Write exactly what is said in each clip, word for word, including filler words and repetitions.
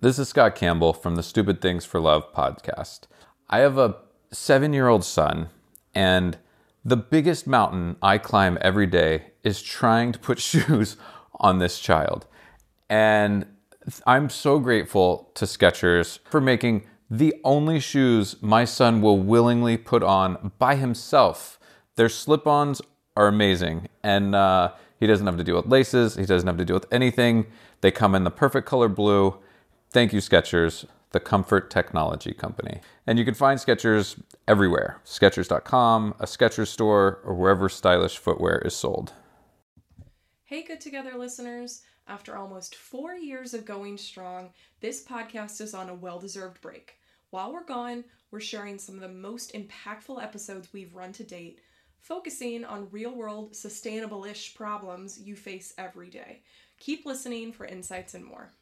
This is Scott Campbell from the Stupid Things for Love podcast. I have a seven-year-old son, and the biggest mountain I climb every day is trying to put shoes on this child. And I'm so grateful to Skechers for making the only shoes my son will willingly put on by himself. Their slip-ons are amazing, and uh, he doesn't have to deal with laces. He doesn't have to deal with anything. They come in the perfect color blue. Thank you, Skechers, the comfort technology company. And you can find Skechers everywhere. Skechers dot com, a Skechers store, or wherever stylish footwear is sold. Hey, Good Together listeners. After almost four years of going strong, this podcast is on a well-deserved break. While we're gone, we're sharing some of the most impactful episodes we've run to date, focusing on real-world, sustainable-ish problems you face every day. Keep listening for insights and more.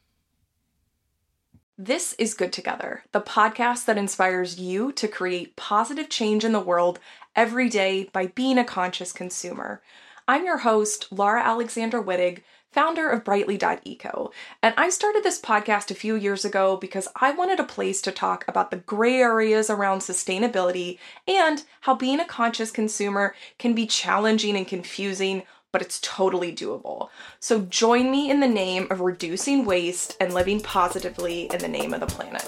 This is Good Together, the podcast that inspires you to create positive change in the world every day by being a conscious consumer. I'm your host, Laura Alexandra Wittig, founder of Brightly dot eco, and I started this podcast a few years ago because I wanted a place to talk about the gray areas around sustainability and how being a conscious consumer can be challenging and confusing, but it's totally doable. So join me in the name of reducing waste and living positively in the name of the planet.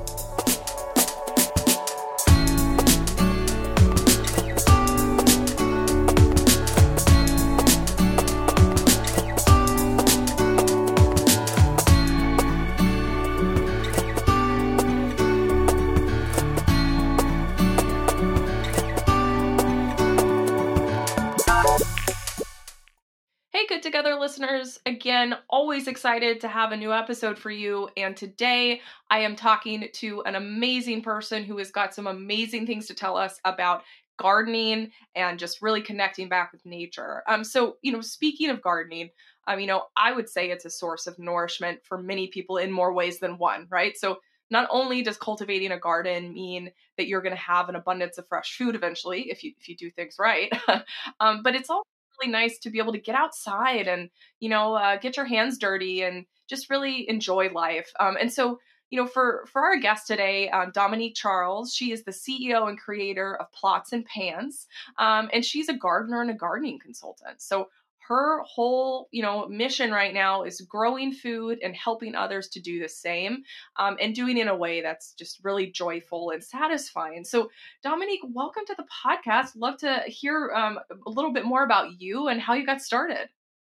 Good Together listeners, again, always excited to have a new episode for you. And today I am talking to an amazing person who has got some amazing things to tell us about gardening and just really connecting back with nature. Um, so, you know, speaking of gardening, um, you know, I would say it's a source of nourishment for many people in more ways than one, right? So not only does cultivating a garden mean that you're going to have an abundance of fresh food eventually, if you if you do things right, um, but it's also really nice to be able to get outside and, you know, uh, get your hands dirty and just really enjoy life. Um, and so, you know, for, for our guest today, um, Dominique Charles, she is the C E O and creator of Plots and Pans. Um, and she's a gardener and a gardening consultant. So her whole, you know, mission right now is growing food and helping others to do the same, um, and doing it in a way that's just really joyful and satisfying. So, Dominique, welcome to the podcast. Love to hear um, a little bit more about you and how you got started.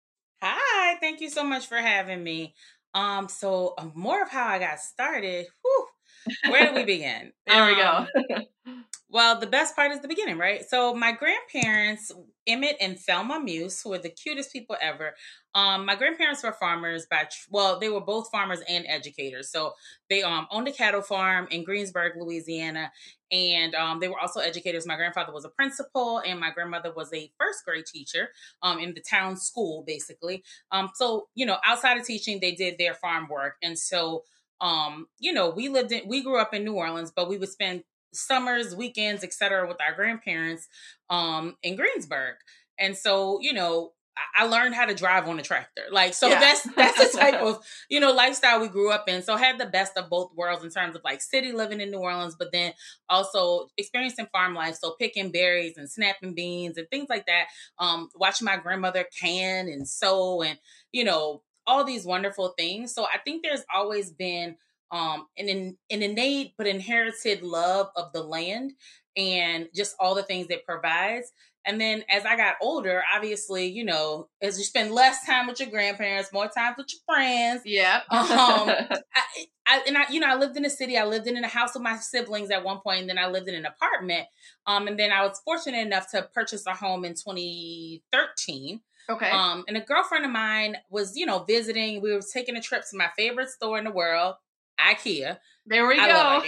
Hi, thank you so much for having me. Um, so uh, more of how I got started. Whew, where do we begin? There um, we go. Well, the best part is the beginning, right? So my grandparents, Emmett and Thelma Muse, who are the cutest people ever. Um, my grandparents were farmers by, well, they were both farmers and educators. So they um, owned a cattle farm in Greensburg, Louisiana. And um, they were also educators. My grandfather was a principal and my grandmother was a first grade teacher um, in the town school, basically. Um, so, you know, outside of teaching, they did their farm work. And so, um, you know, we lived in, we grew up in New Orleans, but we would spend summers, weekends, et cetera, with our grandparents um, in Greensburg. And so, you know, I learned how to drive on a tractor. Like, so yeah. that's, that's the type of, you know, lifestyle we grew up in. So I had the best of both worlds in terms of like city living in New Orleans, but then also experiencing farm life. So picking berries and snapping beans and things like that. Um, watching my grandmother can and sew and, you know, all these wonderful things. So I think there's always been um, an, an innate but inherited love of the land and just all the things it provides. And then as I got older, obviously, you know, as you spend less time with your grandparents, more time with your friends. Yeah. um, I, I, and I, you know, I lived in a city. I lived in a house with my siblings at one point, and then I lived in an apartment. Um, and then I was fortunate enough to purchase a home in twenty thirteen. Okay. Um, and a girlfriend of mine was, you know, visiting. We were taking a trip to my favorite store in the world, IKEA. There we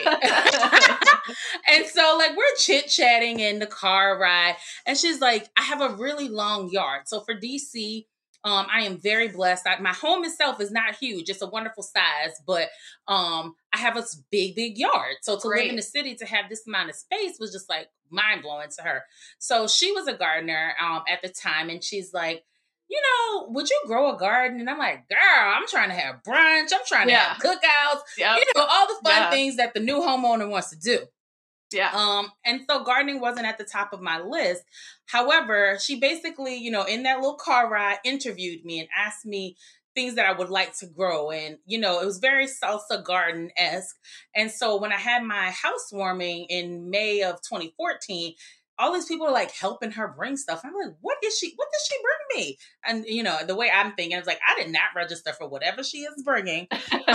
I go. And so like we're chit chatting in the car ride, and she's like, I have a really long yard. So for D C, um, I am very blessed. I, my home itself is not huge. It's a wonderful size, but um, I have a big, big yard. So to Great. live in the city, to have this amount of space was just like mind blowing to her. So she was a gardener um, at the time. And she's like, you know, would you grow a garden? And I'm like, girl, I'm trying to have brunch. I'm trying to Yeah. have cookouts, Yep. you know, all the fun Yeah. things that the new homeowner wants to do. Yeah. Um, and so gardening wasn't at the top of my list. However, she basically, you know, in that little car ride, interviewed me and asked me things that I would like to grow. And, you know, it was very salsa garden-esque. And so when I had my housewarming in May of twenty fourteen, all these people are like helping her bring stuff. I'm like, what is she, what does she bring me? And, you know, the way I'm thinking, I was like, I did not register for whatever she is bringing.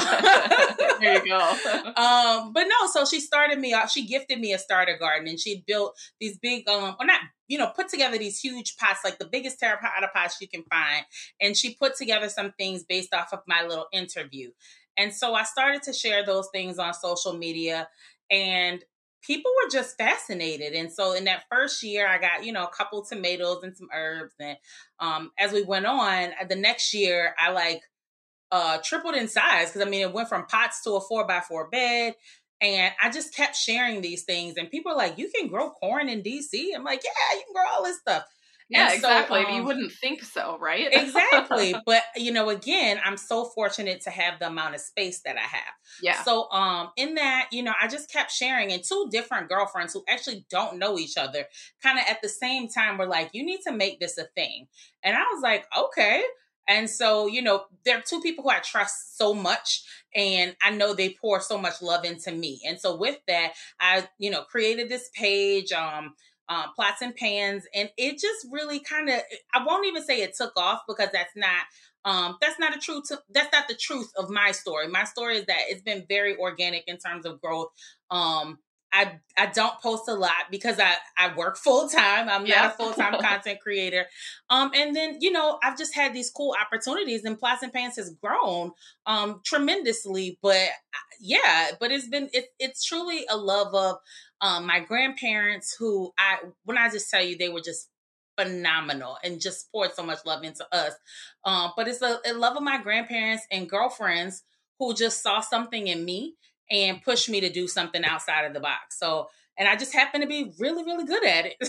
There you go. um, but no, so she started me off, she gifted me a starter garden, and she built these big, um, or not, you know, put together these huge pots, like the biggest terracotta pots you can find. And she put together some things based off of my little interview. And so I started to share those things on social media, and people were just fascinated. And so in that first year, I got, you know, a couple tomatoes and some herbs. And um, as we went on, the next year, I like uh, tripled in size, because I mean, it went from pots to a four by four bed. And I just kept sharing these things. And people are like, you can grow corn in D C? I'm like, yeah, you can grow all this stuff. Yeah, And so, exactly. um, You wouldn't think so, right? Exactly. But, you know, again, I'm so fortunate to have the amount of space that I have. Yeah. So um, in that, you know, I just kept sharing, and two different girlfriends who actually don't know each other kind of at the same time were like, you need to make this a thing. And I was like, okay. And so, you know, there are two people who I trust so much, and I know they pour so much love into me. And so with that, I, you know, created this page, um, Um, Plots and Pans, and it just really kind of, I won't even say it took off, because that's not um that's not a true to, that's not the truth of my story. My story is that it's been very organic in terms of growth. um I I don't post a lot because I I work full time. I'm Yeah. not a full time content creator. Um, and then, you know, I've just had these cool opportunities, and Plots and Pans has grown um tremendously. But yeah, but it's been it's it's truly a love of um my grandparents, who I when I just tell you, they were just phenomenal and just poured so much love into us. Um, but it's a, a love of my grandparents and girlfriends who just saw something in me and pushed me to do something outside of the box. So, and I just happen to be really, really good at it.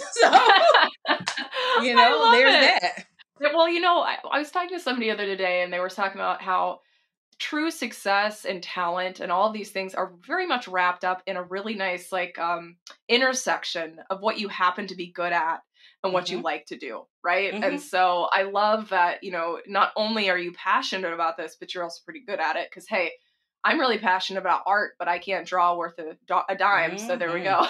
So, you know, there's it. that. Well, you know, I, I was talking to somebody the other day, and they were talking about how true success and talent and all of these things are very much wrapped up in a really nice, like, um, intersection of what you happen to be good at and what Mm-hmm. you like to do, right? Mm-hmm. And so I love that, you know, not only are you passionate about this, but you're also pretty good at it. Because, hey, I'm really passionate about art, but I can't draw worth a, a dime. Mm-hmm. So there we go.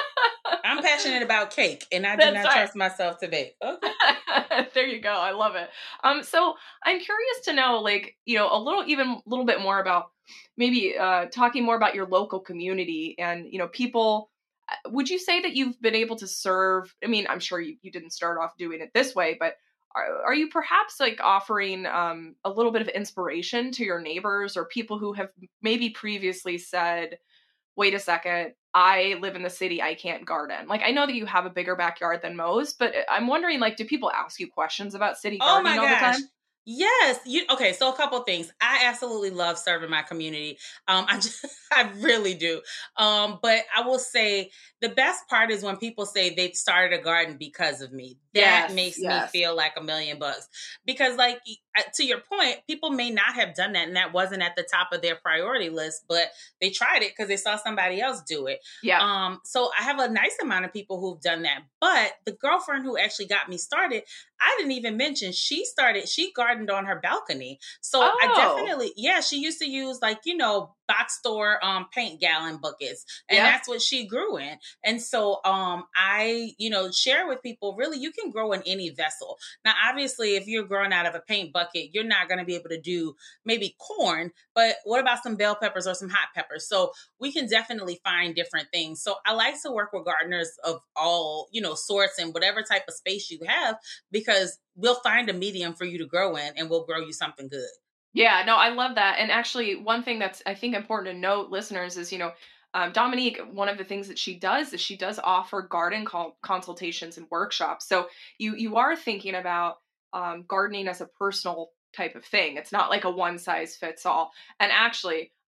I'm passionate about cake, and I do That's not right. trust myself to bake. Okay. There you go. I love it. Um, so I'm curious to know, like, you know, a little, even a little bit more about maybe uh, talking more about your local community and, you know, people. Would you say that you've been able to serve? I mean, I'm sure you, you didn't start off doing it this way, but are, are you perhaps like offering um, a little bit of inspiration to your neighbors or people who have maybe previously said, wait a second, I live in the city, I can't garden. Like, I know that you have a bigger backyard than most, but I'm wondering, like, do people ask you questions about city Oh gardening my all the gosh. time? Yes. You okay, so a couple of things. I absolutely love serving my community. Um, I just I really do. Um, but I will say the best part is when people say they've started a garden because of me. That Yes, makes yes. me feel like a million bucks. Because, like, to your point, people may not have done that, and that wasn't at the top of their priority list, but they tried it because they saw somebody else do it. Yeah. Um, so I have a nice amount of people who've done that. But the girlfriend who actually got me started, I didn't even mention, she started, she gardened on her balcony. So Oh. I definitely, yeah, she used to use, like, you know, box store um paint gallon buckets, and Yep. that's what she grew in. And so um I, you know, share with people, really, you can grow in any vessel. Now, obviously, if you're growing out of a paint bucket, you're not going to be able to do maybe corn, but what about some bell peppers or some hot peppers? So we can definitely find different things. So I like to work with gardeners of all, you know, sorts and whatever type of space you have, because we'll find a medium for you to grow in, and we'll grow you something good. Yeah, no, I love that. And actually, one thing that's, I think, important to note, listeners, is, you know, um, Dominique, one of the things that she does is she does offer garden call consultations and workshops. So you you are thinking about um, gardening as a personal type of thing. It's not like a one size fits all. And actually,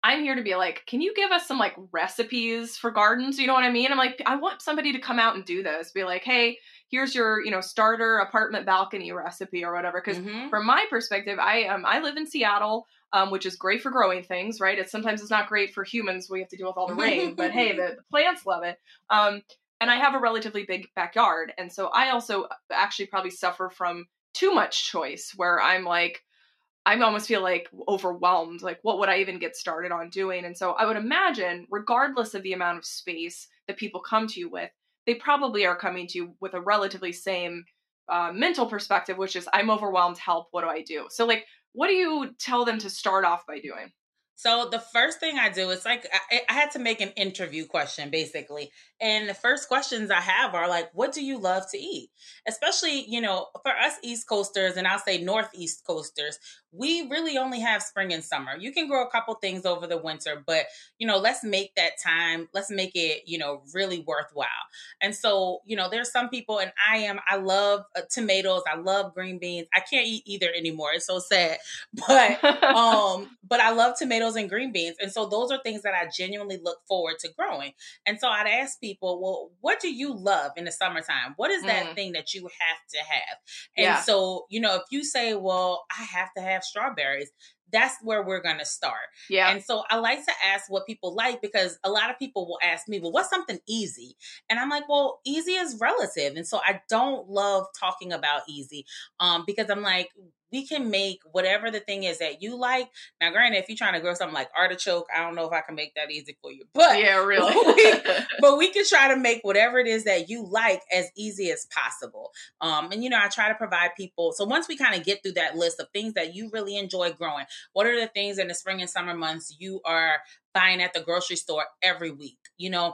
I'm here to be like, can you give us some like recipes for gardens? You know what I mean? I'm like, I want somebody to come out and do this. Be like, hey, here's your, you know, starter apartment balcony recipe or whatever. Because Mm-hmm. from my perspective, I um I live in Seattle, um, which is great for growing things, right? It's sometimes it's not great for humans. We have to deal with all the rain, but hey, the, the plants love it. Um, and I have a relatively big backyard, and so I also actually probably suffer from too much choice, where I'm like, I almost feel like overwhelmed. Like, what would I even get started on doing? And so I would imagine, regardless of the amount of space that people come to you with, they probably are coming to you with a relatively same uh, mental perspective, which is, I'm overwhelmed, help, what do I do? So, like, what do you tell them to start off by doing? So the first thing I do is like, I, I had to make an interview question basically. And the first questions I have are like, what do you love to eat? Especially, you know, for us East Coasters, and I'll say Northeast Coasters, we really only have spring and summer. You can grow a couple things over the winter, but, you know, let's make that time, let's make it, you know, really worthwhile. And so, you know, there's some people, and I am, I love uh, tomatoes. I love green beans. I can't eat either anymore. It's so sad. But, um, but I love tomatoes and green beans. And so those are things that I genuinely look forward to growing. And so I'd ask people, well, what do you love in the summertime? What is that Mm. thing that you have to have? And Yeah. so, you know, if you say, well, I have to have strawberries, that's where we're going to start. Yeah. And so I like to ask what people like, because a lot of people will ask me, well, what's something easy? And I'm like, well, easy is relative. And so I don't love talking about easy um, because I'm like, we can make whatever the thing is that you like. Now, granted, if you're trying to grow something like artichoke, I don't know if I can make that easy for you. But yeah, really. we, but we can try to make whatever it is that you like as easy as possible. Um, and, you know, I try to provide people. So once we kind of get through that list of things that you really enjoy growing, what are the things in the spring and summer months you are buying at the grocery store every week? You know,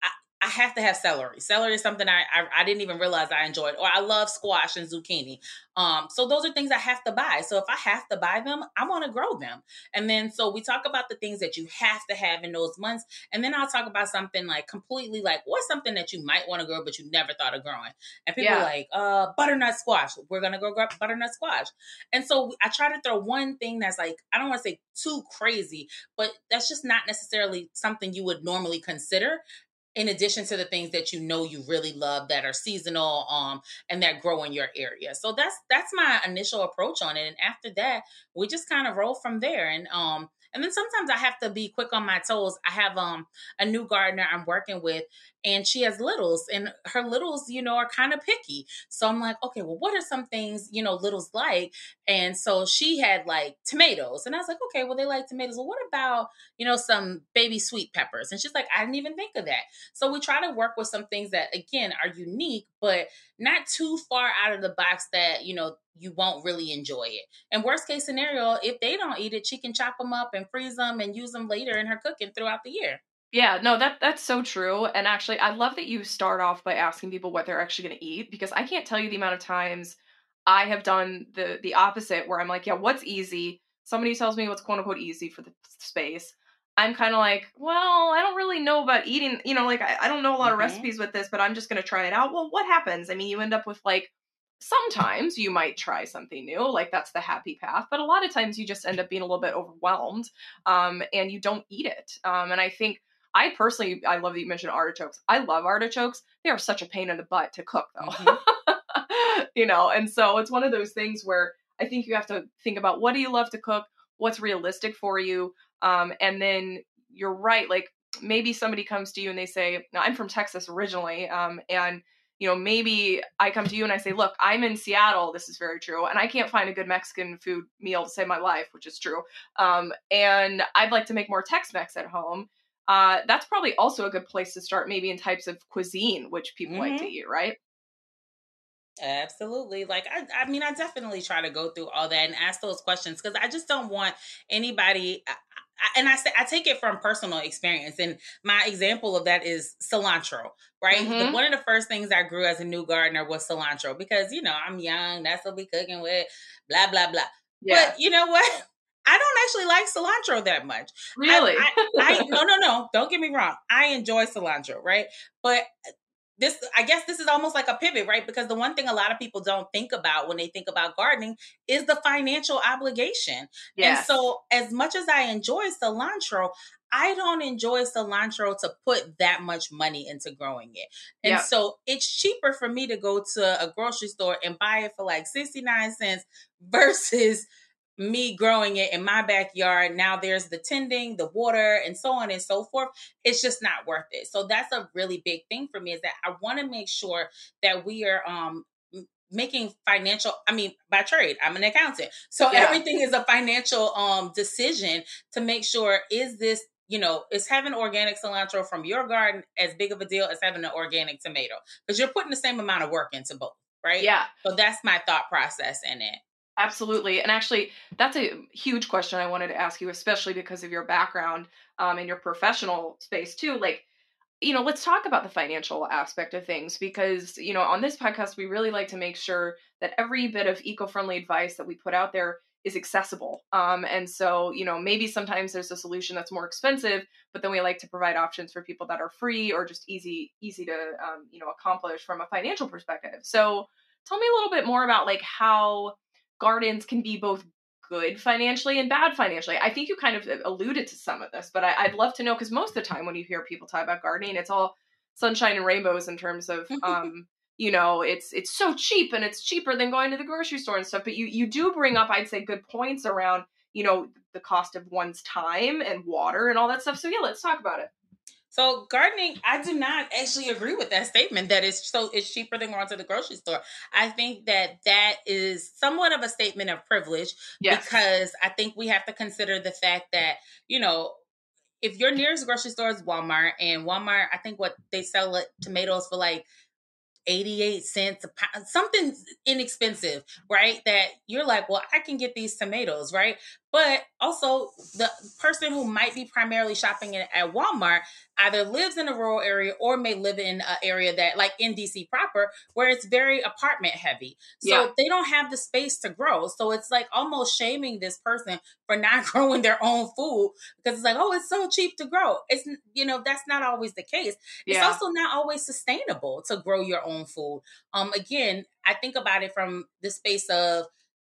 I have to have celery. Celery is something I, I I didn't even realize I enjoyed. Or I love squash and zucchini. Um, so those are things I have to buy. So if I have to buy them, I want to grow them. And then so we talk about the things that you have to have in those months. And then I'll talk about something like completely like, what's something that you might want to grow, but you never thought of growing? And people Yeah. are like, uh, butternut squash. We're going to go grow butternut squash. And so I try to throw one thing that's like, I don't want to say too crazy, but that's just not necessarily something you would normally consider, in addition to the things that you know you really love that are seasonal um and that grow in your area. So that's that's my initial approach on it. And after that, we just kind of roll from there. And um and then sometimes I have to be quick on my toes. I have um a new gardener I'm working with, and she has littles, and her littles, you know, are kind of picky. So I'm like, okay, well, what are some things, you know, littles like? And so she had like tomatoes, and I was like, okay, well, they like tomatoes. Well, what about, you know, some baby sweet peppers? And she's like, I didn't even think of that. So we try to work with some things that, again, are unique, but not too far out of the box that, you know, you won't really enjoy it. And worst case scenario, if they don't eat it, she can chop them up and freeze them and use them later in her cooking throughout the year. Yeah, no, that that's so true. And actually, I love that you start off by asking people what they're actually going to eat, because I can't tell you the amount of times I have done the the opposite, where I'm like, yeah, what's easy? Somebody tells me what's quote unquote easy for the space. I'm kind of like, well, I don't really know about eating, you know, like I, I don't know a lot of Mhm. recipes with this, but I'm just going to try it out. Well, what happens? I mean, you end up with like, sometimes you might try something new, like that's the happy path, but a lot of times you just end up being a little bit overwhelmed, um, and you don't eat it. Um, and I think I personally, I love that you mentioned artichokes. I love artichokes. They are such a pain in the butt to cook, though. Mhm. You know, and so it's one of those things where I think you have to think about, what do you love to cook? What's realistic for you? Um, and then you're right. Like, maybe somebody comes to you and they say, now, I'm from Texas originally. Um, and you know, maybe I come to you and I say, look, I'm in Seattle. This is very true. And I can't find a good Mexican food meal to save my life, which is true. Um, and I'd like to make more Tex-Mex at home. Uh, that's probably also a good place to start, maybe in types of cuisine, which people mm-hmm. like to eat, right? Absolutely. Like, I, I mean, I definitely try to go through all that and ask those questions, because I just don't want anybody. I, I, and I say, I take it from personal experience. And my example of that is cilantro, right? Mm-hmm. The, one of the first things I grew as a new gardener was cilantro, because, you know, I'm young. That's what we cooking with, blah, blah, blah. Yeah. But you know what? I don't actually like cilantro that much. Really? I, I, I no, no, no. Don't get me wrong. I enjoy cilantro, right? But this, I guess this is almost like a pivot, right? Because the one thing a lot of people don't think about when they think about gardening is the financial obligation. And Yes. so as much as I enjoy cilantro, I don't enjoy cilantro to put that much money into growing it. And Yep. so it's cheaper for me to go to a grocery store and buy it for like sixty-nine cents versus me growing it in my backyard. Now there's the tending, the water, and so on and so forth. It's just not worth it. So that's a really big thing for me, is that I want to make sure that we are um making financial, I mean, by trade, I'm an accountant. So Yeah. everything is a financial um decision to make sure, is this, you know, is having organic cilantro from your garden as big of a deal as having an organic tomato? Because you're putting the same amount of work into both, right? Yeah. So that's my thought process in it. Absolutely. And actually, that's a huge question I wanted to ask you, especially because of your background um, and your professional space too. Like, you know, let's talk about the financial aspect of things, because, you know, on this podcast, we really like to make sure that every bit of eco-friendly advice that we put out there is accessible. Um, and so, you know, maybe sometimes there's a solution that's more expensive, but then we like to provide options for people that are free or just easy, easy to, um, you know, accomplish from a financial perspective. So tell me a little bit more about like how gardens can be both good financially and bad financially. I think you kind of alluded to some of this, but I, I'd love to know, because most of the time when you hear people talk about gardening, it's all sunshine and rainbows in terms of, um, you know, it's it's so cheap and it's cheaper than going to the grocery store and stuff. But you you do bring up, I'd say, good points around, you know, the cost of one's time and water and all that stuff. So yeah, let's talk about it. So gardening, I do not actually agree with that statement that it's so it's cheaper than going to the grocery store. I think that that is somewhat of a statement of privilege, Yes. because I think we have to consider the fact that, you know, if your nearest grocery store is Walmart, and Walmart, I think what they sell it, tomatoes for like eighty-eight cents a pound, something inexpensive, right? That you're like, well, I can get these tomatoes, right? But also, the person who might be primarily shopping at Walmart either lives in a rural area or may live in an area that, like in D C proper, where it's very apartment heavy. So Yeah. they don't have the space to grow. So it's like almost shaming this person for not growing their own food, because it's like, oh, it's so cheap to grow. It's, you know, that's not always the case. It's Yeah. also not always sustainable to grow your own food. Um, again, I think about it from the space of,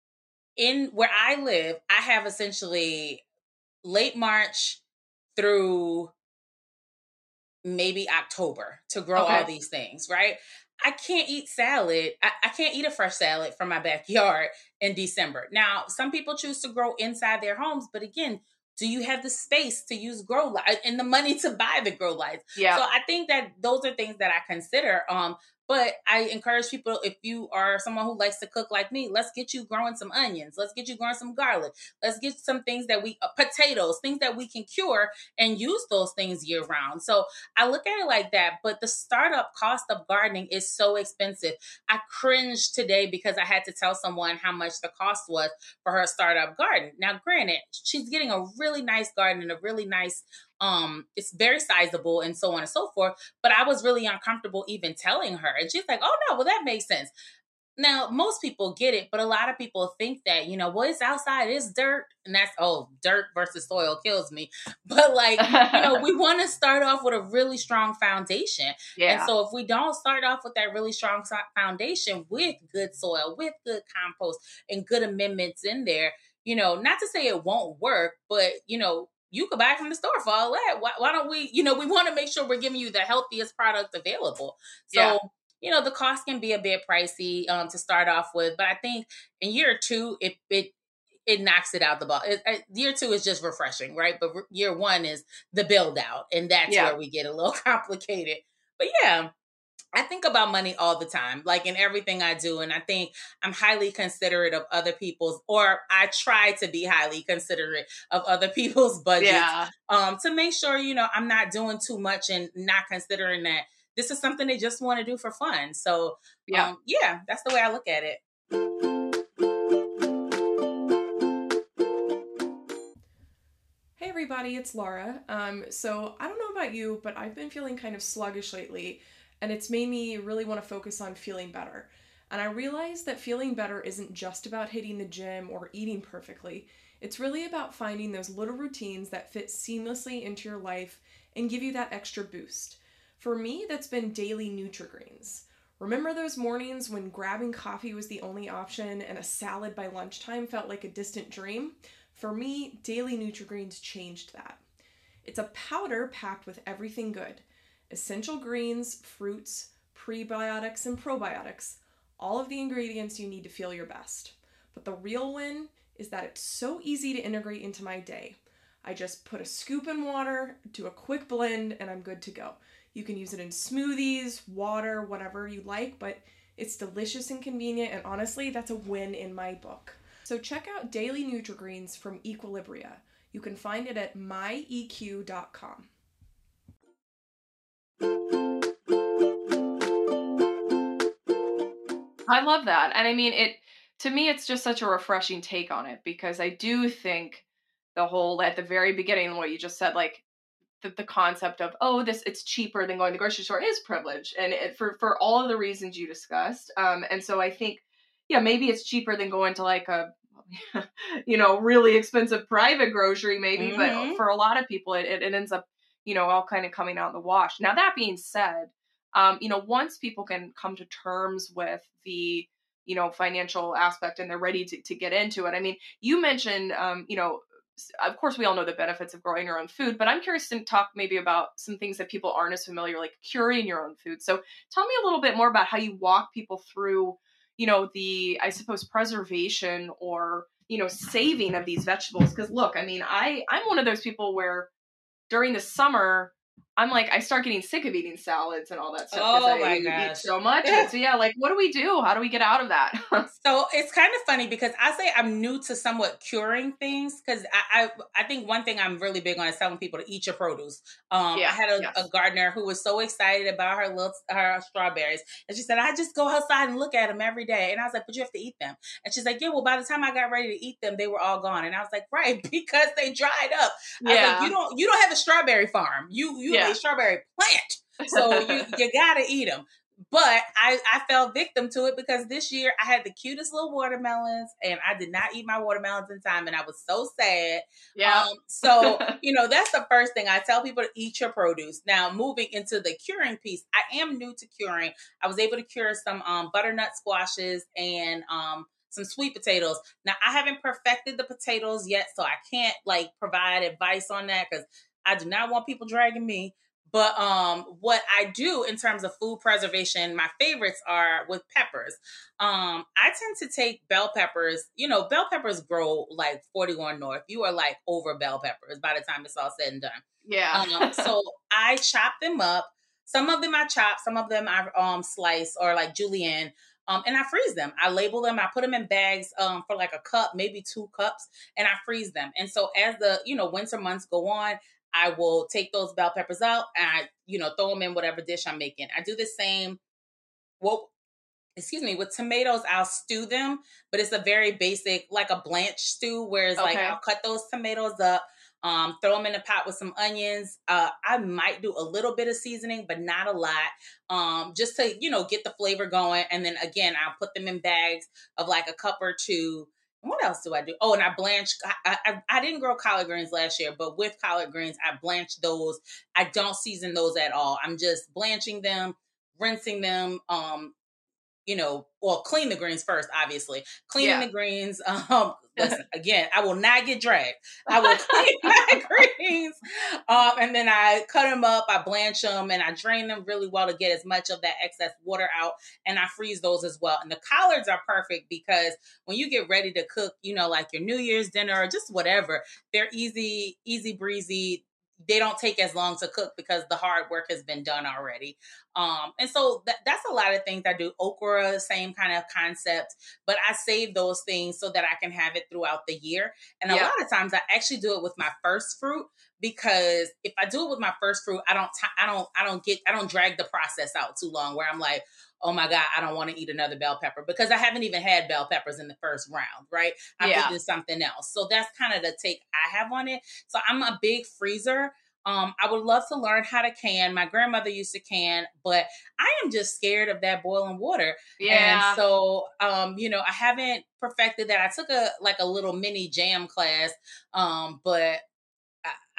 in where I live, I have essentially late March through maybe October to grow Okay. all these things, right? I can't eat salad. I, I can't eat a fresh salad from my backyard in December. Now, some people choose to grow inside their homes, but again, do you have the space to use grow light and the money to buy the grow lights? Yeah. So I think that those are things that I consider. Um, but I encourage people, if you are someone who likes to cook like me, let's get you growing some onions. Let's get you growing some garlic. Let's get some things that we, uh, potatoes, things that we can cure and use those things year round. So I look at it like that. But the startup cost of gardening is so expensive. I cringed today because I had to tell someone how much the cost was for her startup garden. Now, granted, she's getting a really nice garden and a really nice, um, it's very sizable and so on and so forth. But I was really uncomfortable even telling her. And she's like, oh no, well, that makes sense. Now, most people get it, but a lot of people think that, you know, well, it's outside, it's dirt. And that's, oh, dirt versus soil kills me. But like, you know, we want to start off with a really strong foundation. Yeah. And so if we don't start off with that really strong foundation with good soil, with good compost and good amendments in there, you know, not to say it won't work, but, you know, you could buy it from the store for all that. Why, why don't we, you know, we want to make sure we're giving you the healthiest product available. So, Yeah. you know, the cost can be a bit pricey um, to start off with, but I think in year two, it it it knocks it out the ball. It, it, year two is just refreshing, right? But re- year one is the build out, and that's Yeah. where we get a little complicated. But yeah, I think about money all the time, like in everything I do. And I think I'm highly considerate of other people's, or I try to be highly considerate of other people's budgets Yeah. um, to make sure, you know, I'm not doing too much and not considering that this is something they just want to do for fun. So Yeah. um, yeah, that's the way I look at it. Hey everybody, it's Laura. Um, so I don't know about you, but I've been feeling kind of sluggish lately, and it's made me really want to focus on feeling better. And I realized that feeling better isn't just about hitting the gym or eating perfectly. It's really about finding those little routines that fit seamlessly into your life and give you that extra boost. For me, that's been daily Nutri-Greens. Remember those mornings when grabbing coffee was the only option and a salad by lunchtime felt like a distant dream? For me, daily Nutri-Greens changed that. It's a powder packed with everything good. Essential greens, fruits, prebiotics, and probiotics. All of the ingredients you need to feel your best. But the real win is that it's so easy to integrate into my day. I just put a scoop in water, do a quick blend, and I'm good to go. You can use it in smoothies, water, whatever you like, but it's delicious and convenient, and honestly, that's a win in my book. So check out Daily Nutri-Greens from Equilibria. You can find it at my e q dot com. I love that. And I mean, it to me, it's just such a refreshing take on it, because I do think the whole, at the very beginning, what you just said, like, the, the concept of, oh, this, it's cheaper than going to the grocery store, is privilege. And it, for, for all of the reasons you discussed. Um, and so I think, yeah, maybe it's cheaper than going to like a, you know, really expensive private grocery maybe, mm-hmm. but for a lot of people, it, it, it ends up, you know, all kind of coming out in the wash. Now, that being said, um, you know, once people can come to terms with the, you know, financial aspect and they're ready to, to get into it. I mean, you mentioned, um, you know, of course, we all know the benefits of growing your own food, but I'm curious to talk maybe about some things that people aren't as familiar, like curing your own food. So tell me a little bit more about how you walk people through, you know, the, I suppose, preservation or, you know, saving of these vegetables. Because look, I mean, I, I'm one of those people where during the summer, I'm like, I start getting sick of eating salads and all that stuff because oh I eat so much. Yeah. So yeah, like, what do we do? How do we get out of that? So it's kind of funny because I say I'm new to somewhat curing things, because I, I I think one thing I'm really big on is telling people to eat your produce. Um, yeah, I had a, yes. a gardener who was so excited about her little her strawberries, and she said, I just go outside and look at them every day. And I was like, but you have to eat them. And she's like, yeah, well, by the time I got ready to eat them, they were all gone. And I was like, right, because they dried up. I yeah. was like, you don't you don't have a strawberry farm. You you yeah. have a strawberry plant, so you you gotta eat them. But I, I fell victim to it because this year I had the cutest little watermelons and I did not eat my watermelons in time, and I was so sad. Yeah. Um, so, you know, that's the first thing I tell people, to eat your produce. Now, moving into the curing piece, I am new to curing. I was able to cure some um, butternut squashes and um, some sweet potatoes. Now, I haven't perfected the potatoes yet, so I can't like provide advice on that because I do not want people dragging me. But um, what I do in terms of food preservation, my favorites are with peppers. Um, I tend to take bell peppers. You know, bell peppers grow like forty-one North. You are like over bell peppers by the time it's all said and done. Yeah. um, so I chop them up. Some of them I chop. Some of them I um, slice or like julienne. Um, and I freeze them. I label them. I put them in bags um, for like a cup, maybe two cups, and I freeze them. And so as the, you know, winter months go on, I will take those bell peppers out and I, you know, throw them in whatever dish I'm making. I do the same. Well, excuse me, with tomatoes, I'll stew them, but it's a very basic, like a blanch stew, whereas okay. like I'll cut those tomatoes up, um, throw them in a pot with some onions. Uh, I might do a little bit of seasoning, but not a lot, um, just to, you know, get the flavor going. And then again, I'll put them in bags of like a cup or two. What else do I do? Oh, and I blanch. I, I I didn't grow collard greens last year, but with collard greens, I blanch those. I don't season those at all. I'm just blanching them, rinsing them. Um, you know, well, clean the greens first, obviously. Cleaning yeah. the greens. Um, listen, again, I will not get dragged. I will clean my greens. Um, and then I cut them up, I blanch them, and I drain them really well to get as much of that excess water out. And I freeze those as well. And the collards are perfect because when you get ready to cook, you know, like your New Year's dinner or just whatever, they're easy, easy breezy. They don't take as long to cook because the hard work has been done already. Um, and so that, that's a lot of things I do. Okra, same kind of concept, but I save those things so that I can have it throughout the year. And a yeah. lot of times I actually do it with my first fruit, because if I do it with my first fruit, I don't, t- I don't, I don't get, I don't drag the process out too long where I'm like, oh my God, I don't want to eat another bell pepper, because I haven't even had bell peppers in the first round, right? I'm yeah. eating something else. So that's kind of the take I have on it. So I'm a big freezer. Um, I would love to learn how to can. My grandmother used to can, but I am just scared of that boiling water. Yeah. And so, um, you know, I haven't perfected that. I took a, like a little mini jam class, um, but I,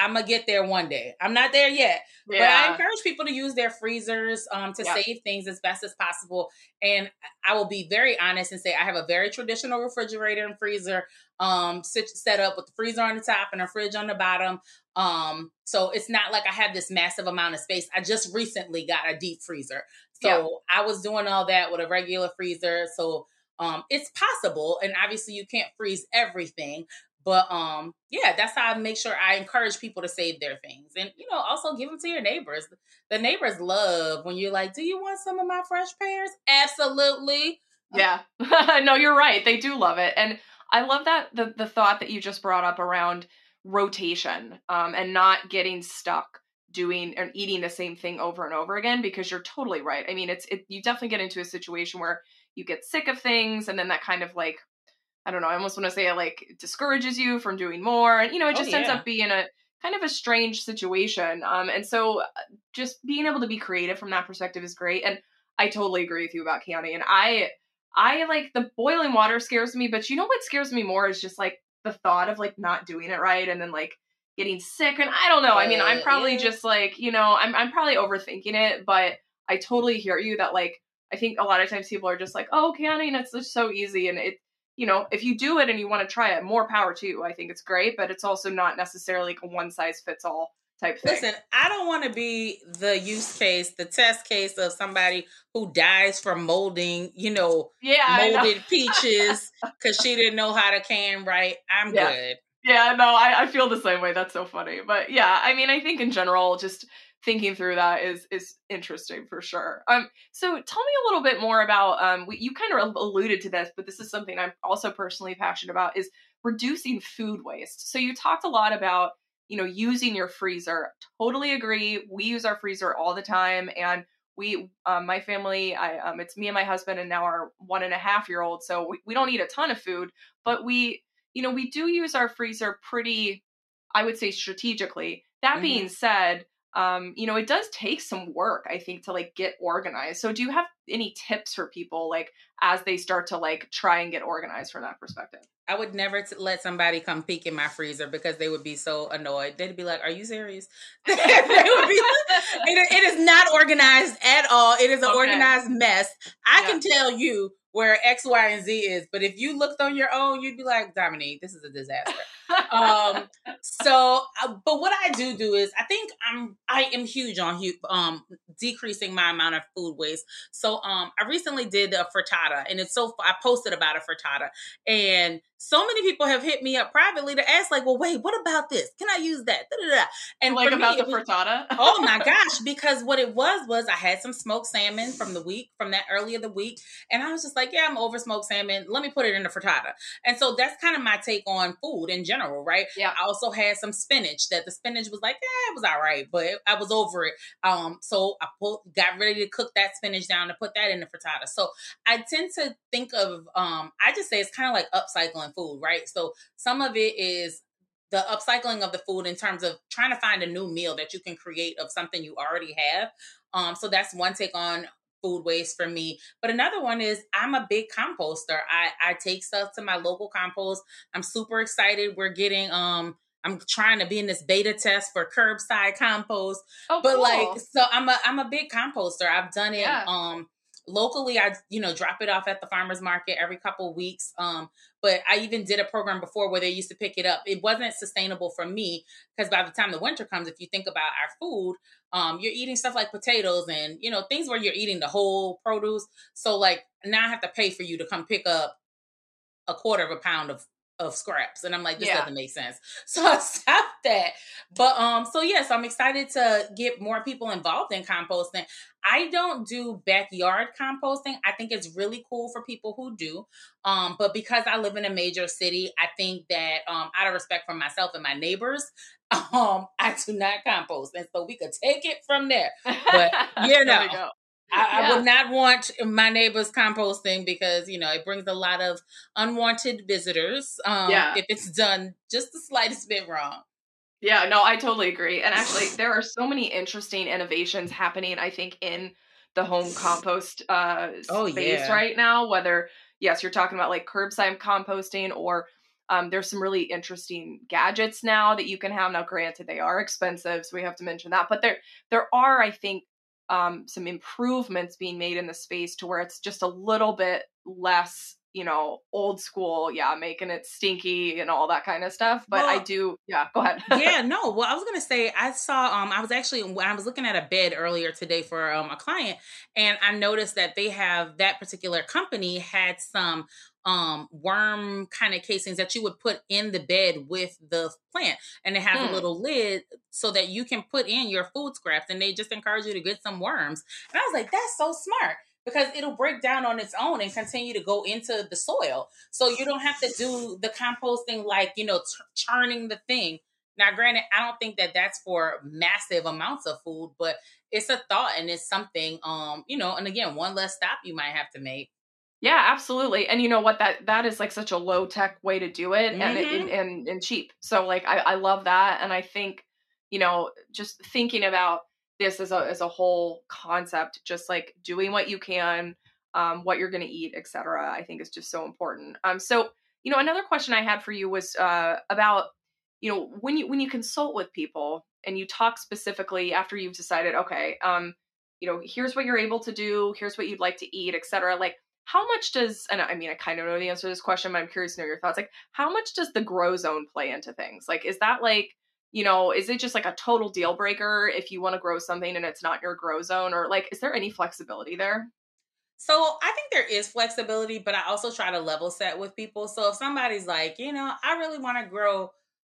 I'm gonna get there one day. I'm not there yet, Yeah. but I encourage people to use their freezers um, to Yeah. save things as best as possible. And I will be very honest and say I have a very traditional refrigerator and freezer um, sit, set up with the freezer on the top and a fridge on the bottom. Um, so it's not like I have this massive amount of space. I just recently got a deep freezer. So Yeah. I was doing all that with a regular freezer. So um, it's possible. And obviously you can't freeze everything. But um, yeah, that's how I make sure I encourage people to save their things. And, you know, also give them to your neighbors. The neighbors love when you're like, do you want some of my fresh pears? Absolutely. Yeah. No, you're right. They do love it. And I love that the the thought that you just brought up around rotation um, and not getting stuck doing and eating the same thing over and over again, because you're totally right. I mean, it's it, you definitely get into a situation where you get sick of things, and then that kind of like, I don't know, I almost want to say it like discourages you from doing more. And, you know, it Oh, just ends yeah. up being a kind of a strange situation. Um, and so uh, just being able to be creative from that perspective is great. And I totally agree with you about County. And I, I like the boiling water scares me, but you know what scares me more is just like the thought of like not doing it right and then like getting sick. And I don't know. I mean, I'm Uh, probably yeah. just like, you know, I'm I'm probably overthinking it, but I totally hear you that like I think a lot of times people are just like, oh, County, and it's just so easy. And it, you know, if you do it and you want to try it, more power to you. I think it's great, but it's also not necessarily like a one size fits all type thing. Listen, I don't want to be the use case, the test case of somebody who dies from molding, you know, Yeah, I know. molded peaches because she didn't know how to can right. I'm Yeah. good. Yeah, no, I, I feel the same way. That's so funny. But yeah, I mean, I think in general, just thinking through that is is interesting for sure. Um, so tell me a little bit more about um, we, you kind of alluded to this, but this is something I'm also personally passionate about, is reducing food waste. So you talked a lot about, you know, using your freezer. Totally agree. We use our freezer all the time, and we, um, my family, I, um, it's me and my husband, and now our one and a half year old. So we, we don't eat a ton of food, but we, you know, we do use our freezer pretty, I would say, strategically. That Mhm. being said, um, you know, it does take some work, I think, to like get organized. So do you have any tips for people like as they start to like try and get organized from that perspective? I would never t- let somebody come peek in my freezer because they would be so annoyed. They'd be like, "Are you serious?" They would be, it, it is not organized at all. It is an Okay. organized mess. I Yeah. can tell you where X, Y, and Z is, but if you looked on your own, you'd be like, "Dominique, this is a disaster." um, so, uh, but what I do do is, I think I'm I am huge on hu- um decreasing my amount of food waste. So, um, I recently did a frittata, and it's so I posted about a frittata, and so many people have hit me up privately to ask, like, well, wait, what about this? Can I use that? Da-da-da. And Like for me, about it the was- frittata? oh my gosh, because what it was was I had some smoked salmon from the week, from that earlier the week, and I was just like, yeah, I'm over smoked salmon. Let me put it in the frittata. And so that's kind of my take on food in general, right? Yeah. I also had some spinach that the spinach was like, yeah, it was all right, but I was over it. Um, so I put, got ready to cook that spinach down to put that in the frittata. So I tend to think of, um, I just say it's kind of like upcycling food, right? So some of it is the upcycling of the food in terms of trying to find a new meal that you can create of something you already have. Um, so that's one take on food waste for me. But another one is I'm a big composter. I, I take stuff to my local compost. I'm super excited. We're getting, um, I'm trying to be in this beta test for curbside compost. Oh, But cool. like, so I'm a, I'm a big composter. I've done it, Yeah. um, locally. I, you know, drop it off at the farmer's market every couple of weeks. Um, but I even did a program before where they used to pick it up. It wasn't sustainable for me because by the time the winter comes, if you think about our food, um, you're eating stuff like potatoes and, you know, things where you're eating the whole produce. So like now I have to pay for you to come pick up a quarter of a pound of of scraps. And I'm like, this Yeah. doesn't make sense. So I stopped that. But um, so yes, I'm excited to get more people involved in composting. I don't do backyard composting. I think it's really cool for people who do. Um, but because I live in a major city, I think that um, out of respect for myself and my neighbors, um, I do not compost. And so we could take it from there. But you know, There we go. I, Yeah. I would not want my neighbors composting because, you know, it brings a lot of unwanted visitors um, Yeah. if it's done just the slightest bit wrong. Yeah, no, I totally agree. And actually, there are so many interesting innovations happening, I think, in the home compost uh, Oh, space yeah. right now. Whether, yes, you're talking about like curbside composting or Um, there's some really interesting gadgets now that you can have. Now, granted, they are expensive, so we have to mention that. But there, there are, I think, um, some improvements being made in the space to where it's just a little bit less, you know, old school. Yeah, making it stinky and all that kind of stuff. But I Well, do. Yeah, go ahead. yeah, no. Well, I was gonna say I saw. Um, I was actually when I was looking at a bed earlier today for um a client, and I noticed that they have that particular company had some um worm kind of casings that you would put in the bed with the plant, and it has a Hmm. little lid so that you can put in your food scraps, and they just encourage you to get some worms. And I was like, that's so smart. Because it'll break down on its own and continue to go into the soil. So you don't have to do the composting like, you know, t- churning the thing. Now, granted, I don't think that that's for massive amounts of food, but it's a thought and it's something, um, you know, and again, one less stop you might have to make. Yeah, absolutely. And you know what? That that is like such a low tech way to do it, and it, and Mm-hmm. and and cheap. So like I I love that, and I think, you know, just thinking about this as a as a whole concept, just like doing what you can, um, what you're going to eat, et cetera. I think is just so important. Um, so you know, another question I had for you was uh about, you know, when you when you consult with people and you talk specifically after you've decided, okay, um, you know, here's what you're able to do, here's what you'd like to eat, et cetera. Like how much does, and I mean, I kind of know the answer to this question, but I'm curious to know your thoughts. Like, how much does the grow zone play into things? Like, is that like, you know, is it just like a total deal breaker if you want to grow something and it's not your grow zone? Or like, is there any flexibility there? So I think there is flexibility, but I also try to level set with people. So if somebody's like, you know, I really want to grow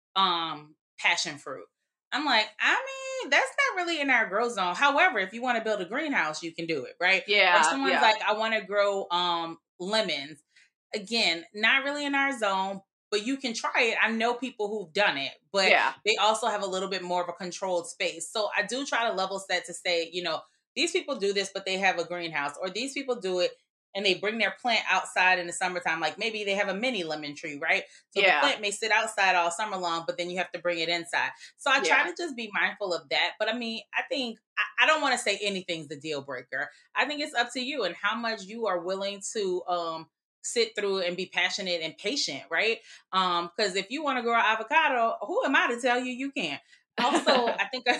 um passion fruit. I'm like, I mean, that's not really in our grow zone. However, if you want to build a greenhouse, you can do it, right? Or if Yeah, someone's yeah, like, I want to grow um lemons. Again, not really in our zone, but you can try it. I know people who've done it, but yeah, they also have a little bit more of a controlled space. So I do try to level set to say, you know, these people do this, but they have a greenhouse, or these people do it and they bring their plant outside in the summertime. Like maybe they have a mini lemon tree, right? So the yeah, plant may sit outside all summer long, but then you have to bring it inside. So I try yeah, to just be mindful of that. But I mean, I think I, I don't want to say anything's the deal breaker. I think it's up to you and how much you are willing to um sit through and be passionate and patient, right? Um, because if you want to grow an avocado, who am I to tell you you can't? Also, I think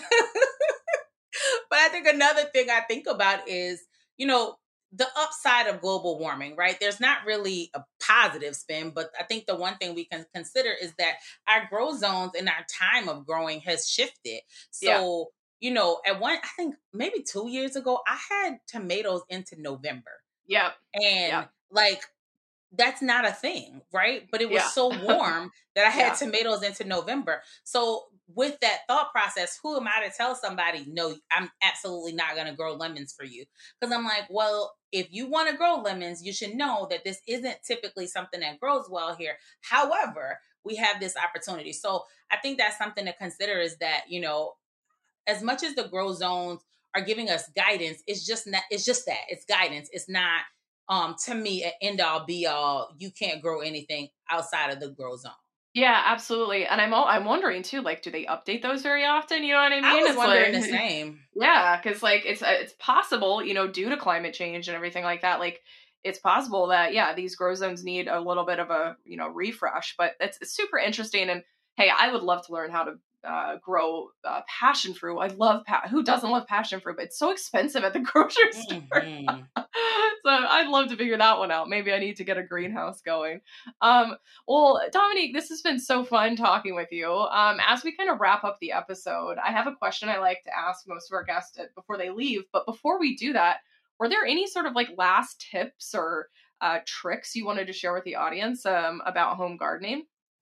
but I think another thing I think about is, you know, the upside of global warming, right? There's not really a positive spin, but I think the one thing we can consider is that our grow zones and our time of growing has shifted. yeah, So, you know, at one, I think maybe two years ago, I had tomatoes into November. yep, And yep, like that's not a thing, right? But it was yeah, so warm that I had yeah, tomatoes into November. So with that thought process, who am I to tell somebody, no, I'm absolutely not going to grow lemons for you? Because I'm like, well, if you want to grow lemons, you should know that this isn't typically something that grows well here. However, we have this opportunity. So I think that's something to consider is that, you know, as much as the grow zones are giving us guidance, it's just not, it's just that it's guidance. It's not, um, to me, an end all be all. You can't grow anything outside of the grow zone. yeah, absolutely. And I'm all, I'm wondering too, like, do they update those very often? You know what I I mean? was It's wondering the like, same. yeah, because like it's uh, it's possible, you know, due to climate change and everything like that, like it's possible that yeah, these grow zones need a little bit of a you know refresh. But it's, it's super interesting, and hey, I would love to learn how to uh, grow uh, passion fruit. I love pa- who doesn't love passion fruit, but it's so expensive at the grocery store. Hmm. So I'd love to figure that one out. Maybe I need to get a greenhouse going. Um, well, Dominique, this has been so fun talking with you. Um, as we kind of wrap up the episode, I have a question I like to ask most of our guests before they leave. But before we do that, were there any sort of like last tips or uh, tricks you wanted to share with the audience um, about home gardening?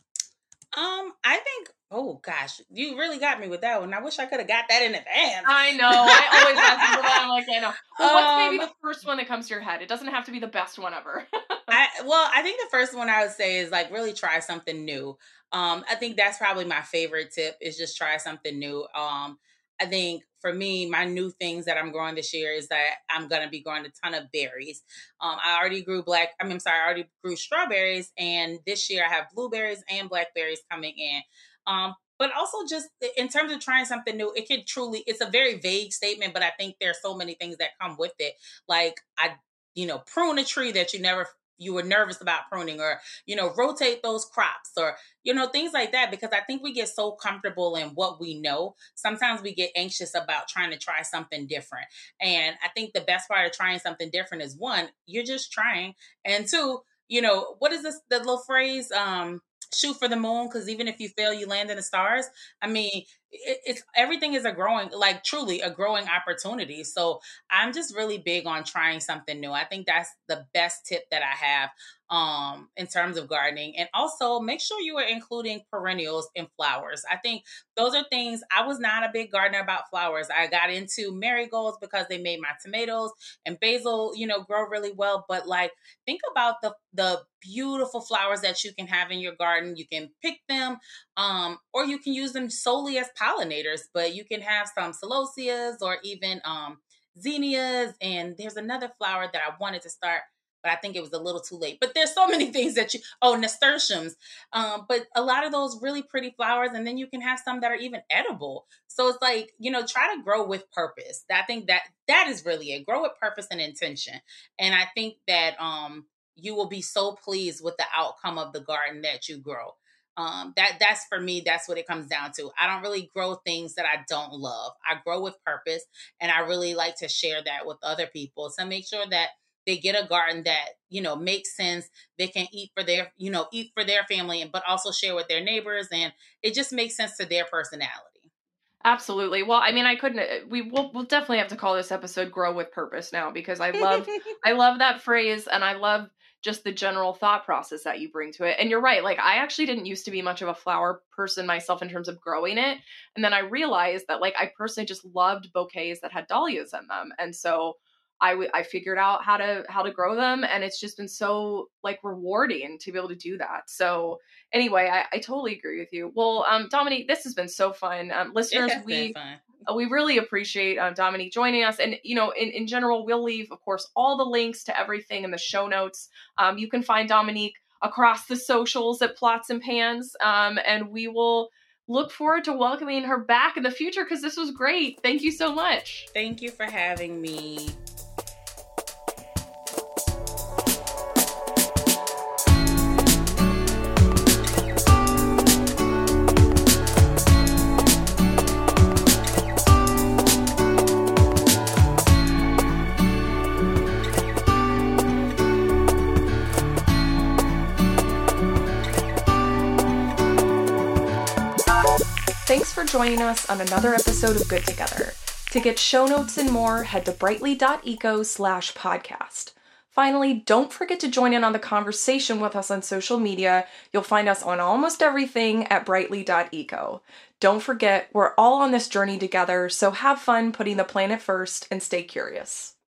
Um, I think. Oh gosh, you really got me with that one. I wish I could have got that in advance. I know. I always ask people that. I'm like, I know. Well, what's maybe um, the first one that comes to your head? It doesn't have to be the best one ever. I well, I think the first one I would say is like really try something new. Um, I think that's probably my favorite tip is just try something new. Um, I think for me, my new things that I'm growing this year is that I'm gonna be growing a ton of berries. Um, I already grew black. I mean, I'm sorry, I already grew strawberries, and this year I have blueberries and blackberries coming in. Um, but also just in terms of trying something new, it can truly. It's a very vague statement, but I think there's so many things that come with it. Like I, you know, prune a tree that you never you were nervous about pruning, or, you know, rotate those crops, or, you know, things like that. Because I think we get so comfortable in what we know. Sometimes we get anxious about trying to try something different. And I think the best part of trying something different is, one, you're just trying. And two, you know, what is this, the little phrase, um, shoot for the moon, because even if you fail, you land in the stars. I mean, it, it's everything is a growing, like truly a growing opportunity. So I'm just really big on trying something new. I think that's the best tip that I have um in terms of gardening. And also make sure you are including perennials and flowers. I think those are things. I was not a big gardener about flowers. I got into marigolds because they made my tomatoes and basil, you know, grow really well. But like, think about the the beautiful flowers that you can have in your garden. You can pick them, um, or you can use them solely as pollinators. But you can have some celosias or even um, zinnias. And there's another flower that I wanted to start, but I think it was a little too late. But there's so many things that you, oh, nasturtiums. Um, but a lot of those really pretty flowers. And then you can have some that are even edible. So it's like, you know, try to grow with purpose. I think that that is really it. Grow with purpose and intention. And I think that um, you will be so pleased with the outcome of the garden that you grow. Um, that that's for me, that's what it comes down to. I don't really grow things that I don't love. I grow with purpose, and I really like to share that with other people. So make sure that they get a garden that, you know, makes sense. They can eat for their, you know, eat for their family, and but also share with their neighbors, and it just makes sense to their personality. Absolutely. Well, I mean, I couldn't, we will we'll definitely have to call this episode Grow with Purpose now, because I love, I love that phrase, and I love just the general thought process that you bring to it. And you're right. Like, I actually didn't used to be much of a flower person myself in terms of growing it. And then I realized that, like, I personally just loved bouquets that had dahlias in them. And so I, w- I figured out how to, how to grow them. And it's just been so like rewarding to be able to do that. So anyway, I, I totally agree with you. Well, um, Dominique, this has been so fun. Um, listeners, we, fun. we really appreciate um, Dominique joining us. And, you know, in, in general, we'll leave, of course, all the links to everything in the show notes. Um, you can find Dominique across the socials at Plots and Pans. Um, and we will look forward to welcoming her back in the future, because this was great. Thank you so much. Thank you for having me. Thanks for joining us on another episode of Good Together. To get show notes and more, head to brightly.eco slash podcast. Finally, don't forget to join in on the conversation with us on social media. You'll find us on almost everything at brightly.eco. Don't forget, we're all on this journey together, so have fun putting the planet first and stay curious.